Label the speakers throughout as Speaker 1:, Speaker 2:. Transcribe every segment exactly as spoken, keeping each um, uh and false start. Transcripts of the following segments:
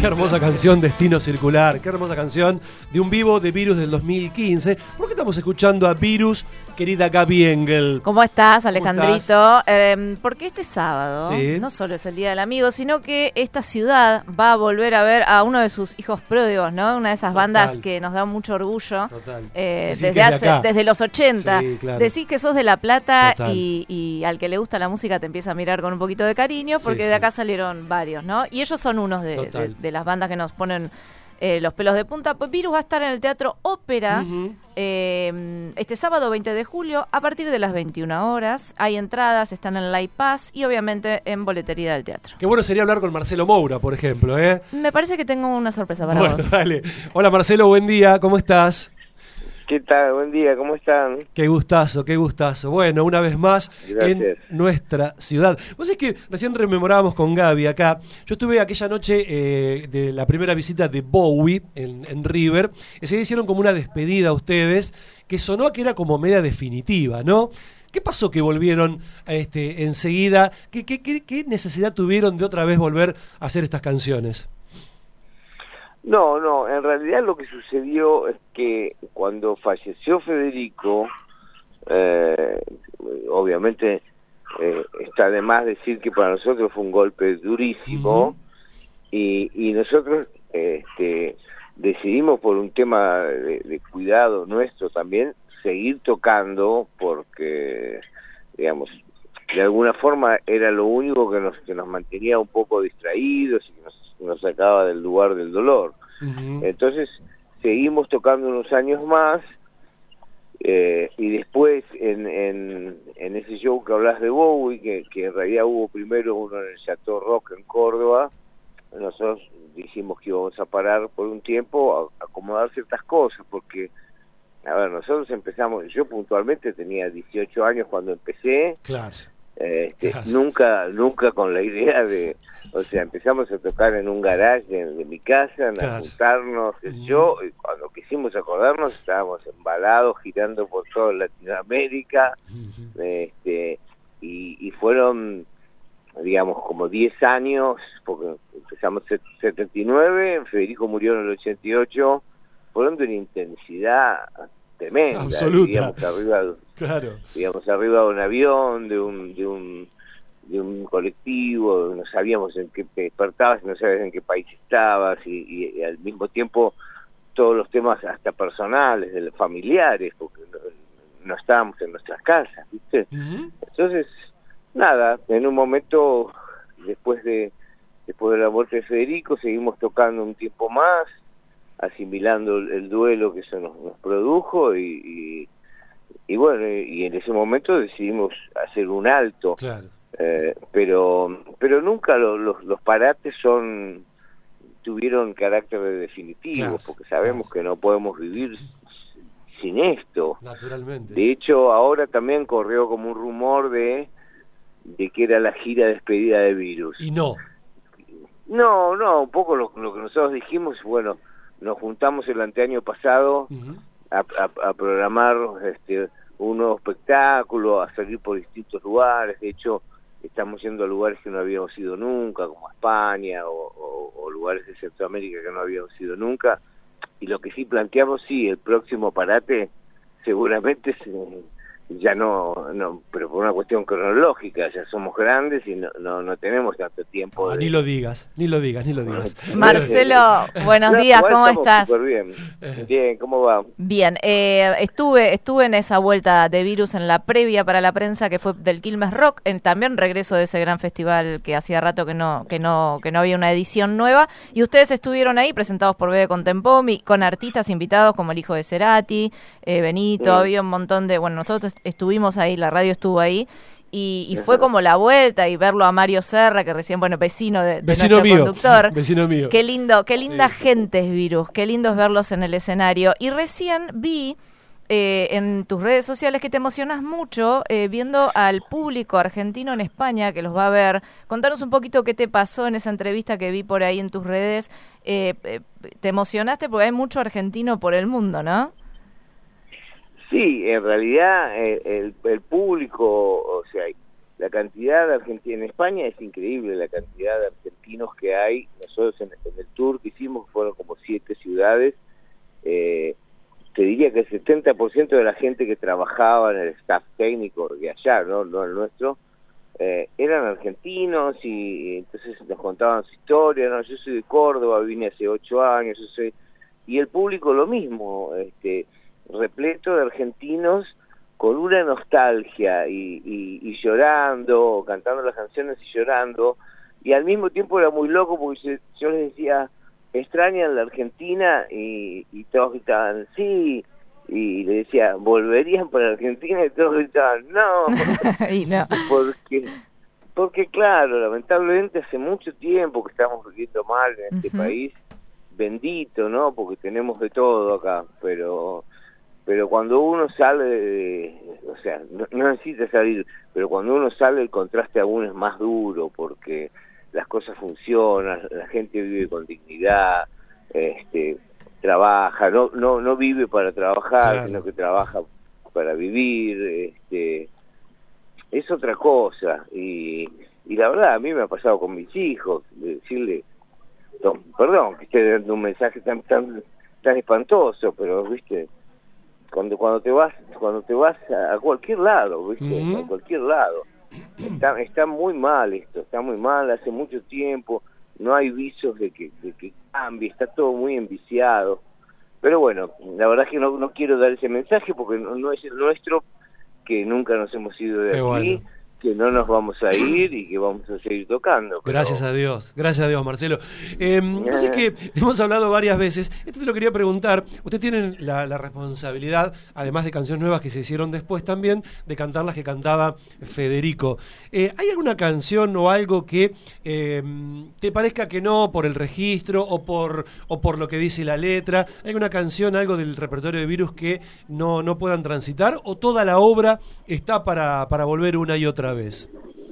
Speaker 1: Qué hermosa canción, Destino Circular. Qué hermosa canción de un vivo de Virus del dos mil quince. ¿Por qué estamos escuchando a Virus, querida Gaby Engel?
Speaker 2: ¿Cómo estás, Alejandrito?
Speaker 1: ¿Cómo estás?
Speaker 2: Eh, porque este sábado
Speaker 1: Sí.
Speaker 2: no solo es el Día del Amigo, sino que esta ciudad va a volver a ver a uno de sus hijos pródigos, ¿no? Una de esas
Speaker 1: Total.
Speaker 2: bandas que nos da mucho orgullo.
Speaker 1: Total.
Speaker 2: Eh,
Speaker 1: Decir
Speaker 2: desde,
Speaker 1: que es de
Speaker 2: hace,
Speaker 1: acá.
Speaker 2: desde los ochenta.
Speaker 1: Sí, claro.
Speaker 2: Decís que sos de La Plata
Speaker 1: Total.
Speaker 2: y, y al que le gusta la música te empieza a mirar con un poquito de cariño,
Speaker 1: Sí,
Speaker 2: porque
Speaker 1: sí.
Speaker 2: de acá salieron varios, ¿no? Y ellos son unos de, de, de las bandas que nos ponen eh, los pelos de punta. Pues Virus va a estar en el Teatro Ópera
Speaker 1: Uh-huh.
Speaker 2: eh, este sábado veinte de julio a partir de las veintiuna horas. Hay entradas, están en Live Pass y obviamente en boletería del teatro.
Speaker 1: Qué bueno sería hablar con Marcelo Moura, por ejemplo, ¿eh?
Speaker 2: Me parece que tengo una sorpresa para
Speaker 1: Bueno,
Speaker 2: vos.
Speaker 1: dale. Hola Marcelo, buen día, ¿cómo estás?
Speaker 3: ¿Qué tal? Buen día, ¿cómo están?
Speaker 1: Qué gustazo, qué gustazo. Bueno, una vez más
Speaker 3: Gracias.
Speaker 1: en nuestra ciudad. Vos sabés que recién rememorábamos con Gaby acá. Yo estuve aquella noche eh, de la primera visita de Bowie en, en River. Ese día hicieron como una despedida a ustedes que sonó a que era como media definitiva, ¿no? ¿Qué pasó que volvieron este, enseguida? ¿Qué, qué, qué, ¿Qué necesidad tuvieron de otra vez volver a hacer estas canciones?
Speaker 3: No, no, en realidad lo que sucedió es que cuando falleció Federico, eh, obviamente eh, está de más decir que para nosotros fue un golpe durísimo. Uh-huh. y, y nosotros este, decidimos por un tema de, de cuidado nuestro también seguir tocando porque, digamos, de alguna forma era lo único que nos, que nos mantenía un poco distraídos y que nos nos sacaba del lugar del dolor. Uh-huh. Entonces seguimos tocando unos años más eh, y después en, en, en ese show que hablas de Bowie, que, que en realidad hubo primero uno en el Chateau Rock en Córdoba, nosotros dijimos que íbamos a parar por un tiempo a, a acomodar ciertas cosas, porque a ver, nosotros empezamos, yo puntualmente tenía dieciocho años cuando empecé.
Speaker 1: Claro.
Speaker 3: Este,
Speaker 1: claro.
Speaker 3: nunca nunca con la idea de, o sea, empezamos a tocar en un garage de, de mi casa, a
Speaker 1: claro.
Speaker 3: juntarnos, mm. yo, y cuando quisimos acordarnos estábamos embalados, girando por toda Latinoamérica, uh-huh. este, y, y fueron, digamos, como diez años, porque empezamos en setenta y nueve, Federico murió en el ochenta y ocho, fueron de una intensidad tremenda,
Speaker 1: absoluta,
Speaker 3: digamos, arriba,
Speaker 1: claro.
Speaker 3: digamos, arriba de un avión, de un, de un, de un colectivo, no sabíamos en qué te despertabas, no sabías en qué país estabas, y, y, y al mismo tiempo todos los temas hasta personales, de los familiares, porque no, no estábamos en nuestras casas, ¿viste? Uh-huh. Entonces, nada, en un momento, después de, después de la muerte de Federico, seguimos tocando un tiempo más, asimilando el, el duelo que eso nos, nos produjo y, y, y bueno, y, y en ese momento decidimos hacer un alto.
Speaker 1: Claro.
Speaker 3: Eh, pero pero nunca lo, los, los parates son tuvieron carácter de definitivo, claro, porque sabemos claro. que no podemos vivir sin esto.
Speaker 1: Naturalmente.
Speaker 3: De hecho, ahora también corrió como un rumor de, de que era la gira de despedida de Virus.
Speaker 1: Y no.
Speaker 3: No, no, un poco lo, lo que nosotros dijimos, bueno, nos juntamos el anteaño pasado uh-huh. a, a, a programar este, un nuevo espectáculo, a salir por distintos lugares. De hecho, estamos yendo a lugares que no habíamos ido nunca, como España, o, o, o lugares de Centroamérica que no habíamos ido nunca. Y lo que sí planteamos, sí, el próximo parate seguramente se, ya no, no, pero por una cuestión cronológica, ya somos grandes y no, no, no tenemos tanto tiempo.
Speaker 1: No,
Speaker 3: de...
Speaker 1: Ni lo digas, ni lo digas, ni lo digas.
Speaker 2: Marcelo, buenos
Speaker 3: no,
Speaker 2: días, ¿cómo estás?
Speaker 3: Súper bien. Bien, ¿cómo va?
Speaker 2: Bien, eh, estuve estuve en esa vuelta de Virus en la previa para la prensa que fue del Quilmes Rock, en, también regreso de ese gran festival que hacía rato que no que no que no había una edición nueva, y ustedes estuvieron ahí presentados por Bebe Contempomi con artistas invitados como el hijo de Cerati, eh, Benito, mm. había un montón de, bueno, nosotros estuvimos ahí, la radio estuvo ahí, y, y fue como la vuelta, y verlo a Mario Serra, que recién, bueno, vecino de, de
Speaker 1: vecino
Speaker 2: nuestro
Speaker 1: mío,
Speaker 2: conductor.
Speaker 1: Vecino mío.
Speaker 2: Qué lindo, qué linda
Speaker 1: sí.
Speaker 2: gente es Virus, qué lindo es verlos en el escenario. Y recién vi eh, en tus redes sociales que te emocionas mucho eh, viendo al público argentino en España que los va a ver. Contanos un poquito qué te pasó en esa entrevista que vi por ahí en tus redes. Eh, eh, te emocionaste porque hay mucho argentino por el mundo, ¿no?
Speaker 3: Sí, en realidad el, el, el público, o sea, la cantidad de argentinos en España es increíble, la cantidad de argentinos que hay. Nosotros en, en el tour hicimos, fueron como siete ciudades, eh, te diría que el setenta por ciento de la gente que trabajaba en el staff técnico de allá, no, no el nuestro, eh, eran argentinos y, y entonces nos contaban su historia, no, yo soy de Córdoba, vine hace ocho años, yo soy... y el público lo mismo, este, repleto de argentinos con una nostalgia y, y, y llorando, cantando las canciones y llorando, y al mismo tiempo era muy loco porque yo, yo les decía, extrañan la Argentina, y, y todos gritaban, sí, y le decía, ¿volverían para Argentina? Y todos gritaban, no,
Speaker 2: y no.
Speaker 3: porque, porque claro, lamentablemente hace mucho tiempo que estamos viviendo mal en este uh-huh. país, bendito, ¿no? Porque tenemos de todo acá, pero pero cuando uno sale, de, o sea, no, no necesita salir, pero cuando uno sale el contraste aún es más duro, porque las cosas funcionan, la gente vive con dignidad, este, trabaja, no no no vive para trabajar, claro. sino que trabaja para vivir, este, es otra cosa, y, y la verdad a mí me ha pasado con mis hijos, de decirle, no, perdón que esté dando un mensaje tan tan tan espantoso, pero viste, cuando cuando te vas cuando te vas a, a cualquier lado, viste, uh-huh. a cualquier lado, está está muy mal esto, está muy mal, hace mucho tiempo, no hay visos de que de que cambie, está todo muy enviciado, pero bueno, la verdad es que no no quiero dar ese mensaje porque no, no es el nuestro, que nunca nos hemos ido de
Speaker 1: Qué
Speaker 3: aquí.
Speaker 1: Bueno.
Speaker 3: Que no nos vamos a ir y que vamos a seguir tocando.
Speaker 1: Pero... Gracias a Dios, gracias a Dios, Marcelo. Eh, no sé que hemos hablado varias veces, esto te lo quería preguntar, ustedes tienen la, la responsabilidad, además de canciones nuevas que se hicieron después también, de cantar las que cantaba Federico. Eh, ¿Hay alguna canción o algo que eh, te parezca que no, por el registro o por, o por lo que dice la letra? ¿Hay alguna canción, algo del repertorio de Virus que no, no puedan transitar? ¿O toda la obra está para, para volver una y otra vez?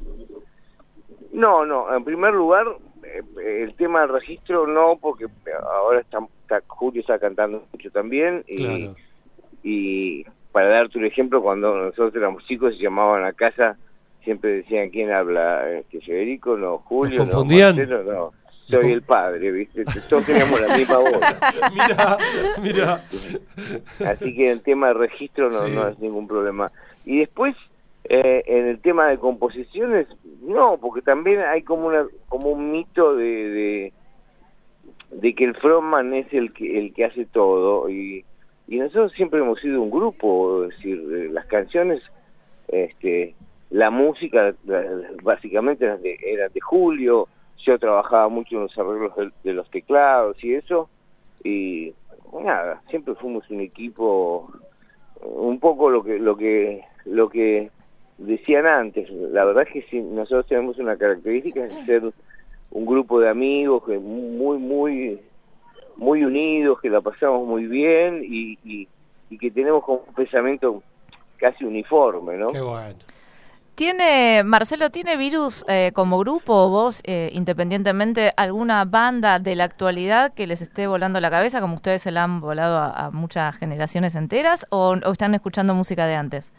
Speaker 3: No, no, en primer lugar, eh, el tema del registro no, porque ahora está, está, Julio está cantando mucho también, y, claro. y para darte un ejemplo, cuando nosotros éramos chicos y llamaban a casa, siempre decían, ¿quién habla? Este, Federico, no, Julio,
Speaker 1: ¿Nos confundían?
Speaker 3: no, Marcelo, no, soy el padre, ¿viste? Todos teníamos la misma voz.
Speaker 1: Mirá, mirá.
Speaker 3: Así que el tema de registro no, sí. no es ningún problema. Y después, Eh, en el tema de composiciones, no, porque también hay como una como un mito de, de, de que el frontman es el que el que hace todo, y, y nosotros siempre hemos sido un grupo, es decir, las canciones, este, la música, la, básicamente eran de, eran de Julio, yo trabajaba mucho en los arreglos de, de los teclados y eso, y nada, siempre fuimos un equipo, un poco lo que lo que lo que decían antes. La verdad es que sí, nosotros tenemos una característica de ser un grupo de amigos que muy muy muy unidos, que la pasamos muy bien y, y, y que tenemos como un pensamiento casi uniforme, ¿no?
Speaker 1: Qué bueno.
Speaker 2: ¿Tiene, Marcelo, tiene Virus eh, como grupo o vos, eh, independientemente, alguna banda de la actualidad que les esté volando la cabeza, como ustedes se la han volado a, a muchas generaciones enteras, o, o están escuchando música de antes?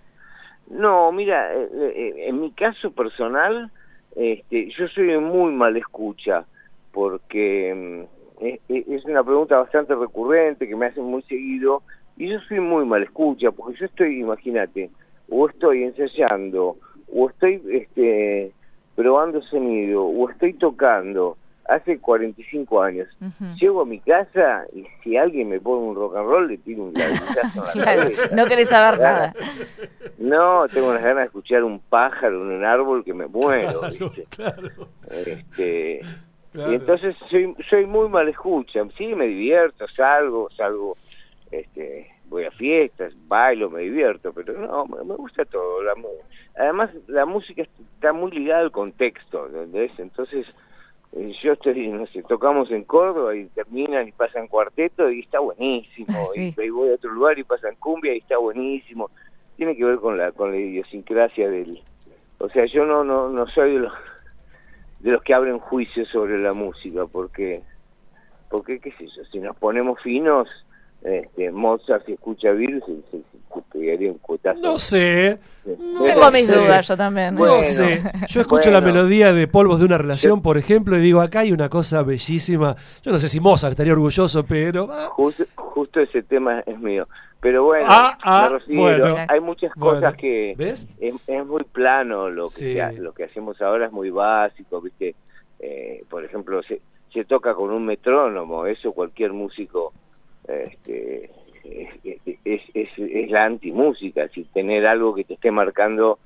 Speaker 3: No, mira, eh, en mi caso personal, este, yo soy muy mal escucha, porque eh, es una pregunta bastante recurrente que me hacen muy seguido, y yo soy muy mal escucha, porque yo estoy, imagínate, o estoy ensayando, o estoy este, probando sonido, o estoy tocando, hace cuarenta y cinco años. Uh-huh. Llego a mi casa y si alguien me pone un rock and roll, le tiro un latigazo en la
Speaker 2: claro, cabeza. No querés saber nada.
Speaker 3: No, tengo unas ganas de escuchar un pájaro en un árbol que me muero.
Speaker 1: Claro, claro.
Speaker 3: Este,
Speaker 1: claro.
Speaker 3: Y entonces soy, soy muy mal escucha. Sí, me divierto, salgo, salgo, este, voy a fiestas, bailo, me divierto, pero no, me, me gusta todo. La, además, la música está muy ligada al contexto, ¿entendés? Entonces, yo estoy, no sé, tocamos en Córdoba y terminan y pasan cuarteto y está buenísimo, sí. y, y voy a otro lugar y pasan cumbia y está buenísimo. Tiene que ver con la con la idiosincrasia del, o sea, yo no no no soy de los de los que abren juicios sobre la música, porque porque qué sé yo, si nos ponemos finos, este, Mozart si escucha Virus se, se, se pegaría un cuetazo.
Speaker 1: No sé.
Speaker 2: No Tengo mis sé. dudas, yo también.
Speaker 1: No bueno, sé. Yo escucho bueno. la melodía de Polvos de una relación, por ejemplo, y digo, acá hay una cosa bellísima. Yo no sé si Mozart estaría orgulloso, pero... Ah.
Speaker 3: Justo, justo ese tema es mío. Pero bueno,
Speaker 1: ah, ah, refiero, bueno
Speaker 3: hay muchas cosas
Speaker 1: bueno.
Speaker 3: que...
Speaker 1: ¿Ves?
Speaker 3: Es, es muy plano lo que,
Speaker 1: sí.
Speaker 3: se, lo que hacemos ahora, es muy básico, ¿viste? Eh, por ejemplo, se, se toca con un metrónomo, eso cualquier músico... Este, es, es, es, es la antimúsica, si tener algo que te esté marcando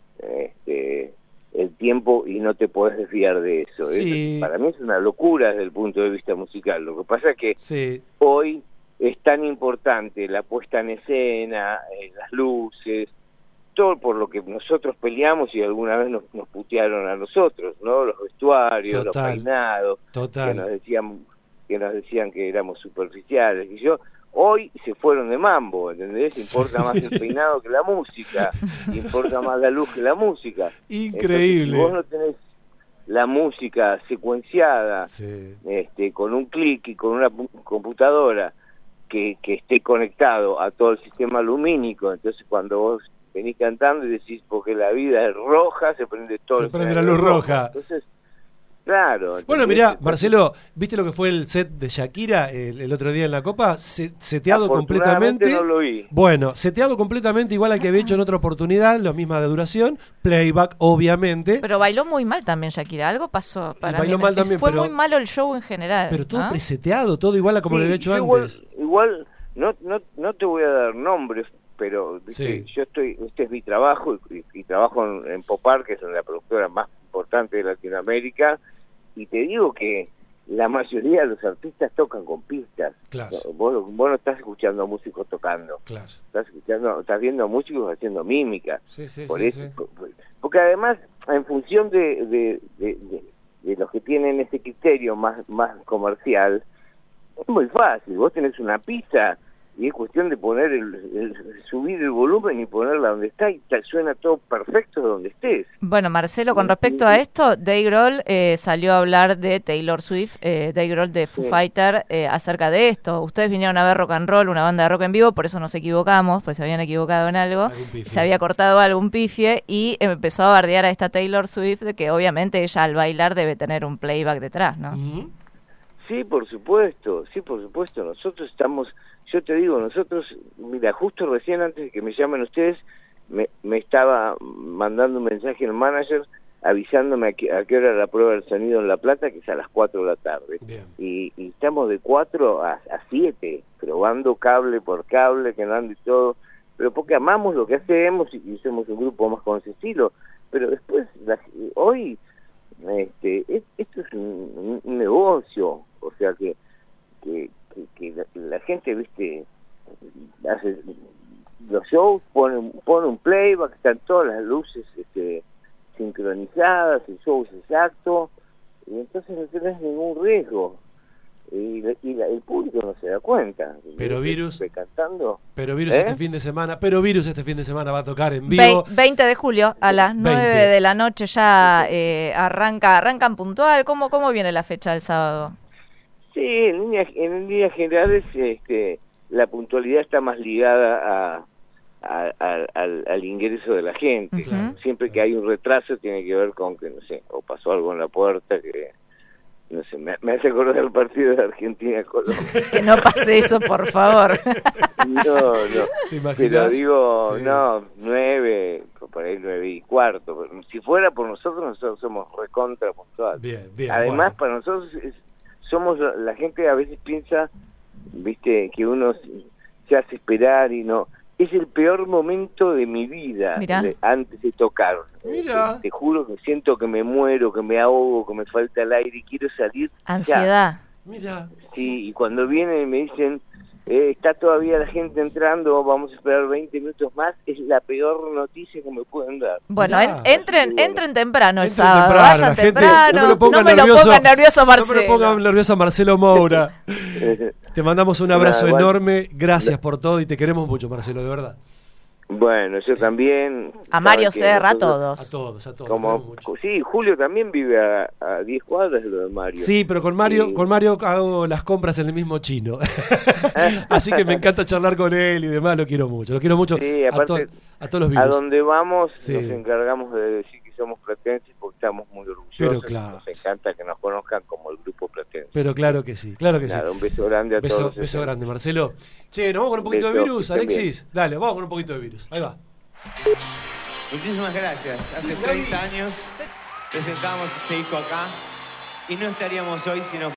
Speaker 3: este, el tiempo y no te podés desviar de eso.
Speaker 1: Sí.
Speaker 3: Es, para mí es una locura desde el punto de vista musical. Lo que pasa es que
Speaker 1: sí.
Speaker 3: hoy es tan importante la puesta en escena, eh, las luces, todo por lo que nosotros peleamos y alguna vez nos, nos putearon a nosotros, ¿no? Los vestuarios,
Speaker 1: Total.
Speaker 3: los peinados,
Speaker 1: Total.
Speaker 3: que nos decían que nos decían que éramos superficiales, y yo hoy se fueron de mambo, ¿entendés? Importa más el peinado que la música, importa más la luz que la música.
Speaker 1: Increíble.
Speaker 3: Entonces, si vos no tenés la música secuenciada,
Speaker 1: sí.
Speaker 3: este, con un clic y con una computadora que, que esté conectado a todo el sistema lumínico, entonces cuando vos venís cantando y decís, porque la vida es roja, se prende todo.
Speaker 1: Se prende la luz roja.
Speaker 3: Entonces, claro.
Speaker 1: Bueno, mirá, Marcelo, ¿viste lo que fue el set de Shakira el, el otro día en la Copa? Se, seteado completamente.
Speaker 3: No lo vi.
Speaker 1: Bueno, seteado completamente igual al que había hecho en otra oportunidad, la misma de duración, playback, obviamente.
Speaker 2: Pero bailó muy mal también Shakira, algo pasó para
Speaker 1: bailó
Speaker 2: mí.
Speaker 1: mal también,
Speaker 2: fue
Speaker 1: pero,
Speaker 2: muy malo el show en general.
Speaker 1: Pero todo
Speaker 2: ¿no?
Speaker 1: preseteado, todo igual a como
Speaker 3: sí,
Speaker 1: lo había hecho
Speaker 3: igual,
Speaker 1: antes.
Speaker 3: Igual, no, no, no te voy a dar nombres, pero ¿viste?
Speaker 1: Sí.
Speaker 3: Yo estoy, este es mi trabajo y, y, y trabajo en, en Popar, que es la productora más importante de Latinoamérica. Y te digo que la mayoría de los artistas tocan con pistas.
Speaker 1: Claro.
Speaker 3: Vos, vos no estás escuchando a músicos tocando.
Speaker 1: Claro.
Speaker 3: Estás escuchando, estás viendo a músicos haciendo mímica.
Speaker 1: Sí, sí,
Speaker 3: por
Speaker 1: sí,
Speaker 3: eso,
Speaker 1: sí.
Speaker 3: Por, porque además, en función de, de, de, de, de los que tienen ese criterio más, más comercial, es muy fácil. Vos tenés una pista y es cuestión de poner el, el subir el volumen y ponerla donde está y te suena todo perfecto donde estés.
Speaker 2: Bueno, Marcelo, con respecto a esto, Dave Grohl eh, salió a hablar de Taylor Swift, eh, Dave Grohl de Foo sí. Fighter, eh, acerca de esto. Ustedes vinieron a ver Rock and Roll, una banda de rock en vivo, por eso nos equivocamos, pues se habían equivocado en algo, se había cortado algún pifie y empezó a bardear a esta Taylor Swift de que obviamente ella al bailar debe tener un playback detrás, ¿no?
Speaker 1: Uh-huh.
Speaker 3: Sí, por supuesto, sí, por supuesto. Nosotros estamos, yo te digo, nosotros, mira, justo recién antes de que me llamen ustedes, me, me estaba mandando un mensaje el manager avisándome a, que, a qué hora era la prueba del sonido en La Plata, que es a las cuatro de la tarde. Y, y estamos de cuatro a siete, probando cable por cable, que no ande y todo, pero porque amamos lo que hacemos y, y somos un grupo más con ese estilo. Pero después, la, hoy... Este, esto es un, un negocio, o sea que, que, que, que la, la gente, viste, hace los shows, pone, pone un playback, están todas las luces este, sincronizadas, el show es exacto, y entonces no tenés ningún riesgo. Y, y la, el público no se da cuenta.
Speaker 1: Pero Virus,
Speaker 3: cantando.
Speaker 1: pero Virus
Speaker 3: ¿Eh?
Speaker 1: este fin de semana, pero Virus este fin de semana va a tocar en vivo.
Speaker 2: veinte de julio a las nueve de la noche ya eh, arranca, arrancan puntual. ¿Cómo cómo viene la fecha del sábado?
Speaker 3: Sí, en líneas, en líneas generales este, la puntualidad está más ligada a, a, a, al, al ingreso de la gente.
Speaker 2: Uh-huh.
Speaker 3: Siempre que hay un retraso tiene que ver con que, no sé, o pasó algo en la puerta que... No sé, me, me hace acordar el partido de Argentina-Colombia.
Speaker 2: Que no pase eso, por favor.
Speaker 3: No, no.
Speaker 1: ¿Te imaginas?
Speaker 3: Pero digo,
Speaker 1: sí.
Speaker 3: no, nueve, por ahí nueve y cuarto. Pero si fuera por nosotros, nosotros somos recontra puntual.
Speaker 1: Bien, bien.
Speaker 3: Además,
Speaker 1: bueno.
Speaker 3: para nosotros, es, somos, la gente a veces piensa, viste, que uno se hace esperar y no. Es el peor momento de mi vida, de, antes de tocar.
Speaker 1: Mira.
Speaker 3: Te, te juro que siento que me muero, que me ahogo, que me falta el aire y quiero salir.
Speaker 2: Ansiedad.
Speaker 3: Ya.
Speaker 1: Mira.
Speaker 3: Sí, y cuando vienen y me dicen, eh, está todavía la gente entrando, vamos a esperar veinte minutos más, es la peor noticia que me pueden dar.
Speaker 2: Bueno, en, entren
Speaker 3: bueno.
Speaker 2: entren temprano el
Speaker 1: Entren
Speaker 2: sábado,
Speaker 1: temprano,
Speaker 2: vayan
Speaker 1: gente,
Speaker 2: temprano,
Speaker 1: no me lo pongan
Speaker 2: no me
Speaker 1: nervioso,
Speaker 2: lo pongan nervioso Marcelo.
Speaker 1: No me lo pongan nervioso Marcelo Moura. Te mandamos un abrazo
Speaker 3: Nada,
Speaker 1: enorme, gracias por todo y te queremos mucho, Marcelo, de verdad.
Speaker 3: Bueno, yo también.
Speaker 2: A Mario
Speaker 3: sabe que
Speaker 2: Serra, a
Speaker 3: nosotros-
Speaker 2: todos.
Speaker 1: A todos, a todos.
Speaker 3: Como,
Speaker 1: queremos mucho.
Speaker 3: sí, Julio también vive a, a diez cuadras de lo de Mario.
Speaker 1: Sí, pero con Mario,
Speaker 3: Sí.
Speaker 1: con Mario hago las compras en el mismo chino. Así que me encanta charlar con él y demás, lo quiero mucho. Lo quiero mucho
Speaker 3: Sí,
Speaker 1: a,
Speaker 3: aparte,
Speaker 1: to- a todos los
Speaker 3: A
Speaker 1: virus.
Speaker 3: donde vamos
Speaker 1: Sí.
Speaker 3: nos encargamos de decir que somos platenses porque estamos muy orgullosos.
Speaker 1: Pero
Speaker 3: y
Speaker 1: claro.
Speaker 3: Nos encanta que nos conozcan como el grupo platense.
Speaker 1: Pero claro que sí, claro que
Speaker 3: Nada,
Speaker 1: sí.
Speaker 3: un beso grande a
Speaker 1: Beso,
Speaker 3: todos.
Speaker 1: beso grande, Marcelo. Che, ¿nos vamos con un poquito de
Speaker 3: Beso,
Speaker 1: virus,
Speaker 3: que estén
Speaker 1: Alexis? Dale, vamos con un poquito de virus. Ahí va.
Speaker 4: Muchísimas gracias. Hace treinta años presentamos este disco acá y no estaríamos hoy si no